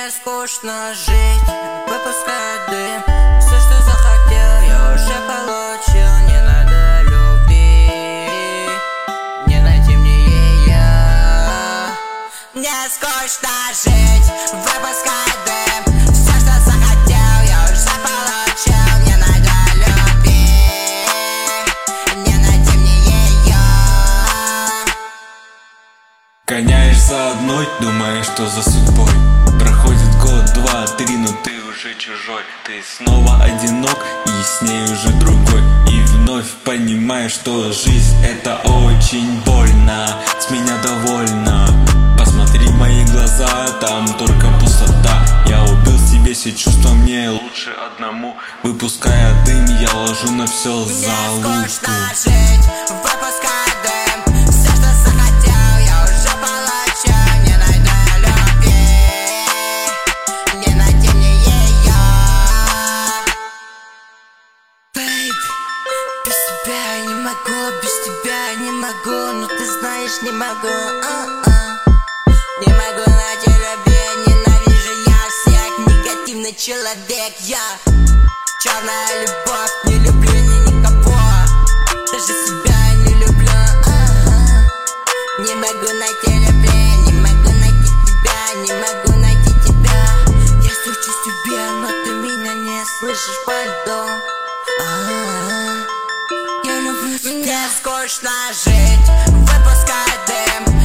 Мне скучно жить, выпуская дым. Все, что захотел, я уже получил. Не надо любви, не найти мне ее. Мне скучно жить, выпуская дым. Все, что захотел, я уже получил. Не надо любви, не найти мне ее. Гоняешь за одной, думаешь, что за судьбой. Проходит год, два, три, но ты уже чужой. Ты снова одинок и с ней уже другой. И вновь понимаешь, что жизнь это очень больно. С меня довольно. Посмотри в мои глаза, там только пустота. Я убил в себе все чувства, мне лучше одному. Выпуская дым, я ложу на все залупу. Мне скучно жить, выпуская дым. Все, что захотел, я уже получил. Не найду любви, не найти мне ее. Бэйб, без тебя я не могу, без тебя я не могу. Но ты знаешь, не могу. Не могу найти любви, ненавижу я всех. Негативный человек я. Черная любовь, не люблю ни никого. Даже себя я не люблю. Не могу найти любви, не могу найти тебя, не могу найти тебя. Я стучусь тебе, но ты меня не слышишь, пардон. Я люблю тебя. Мне скучно жить, выпуская дым.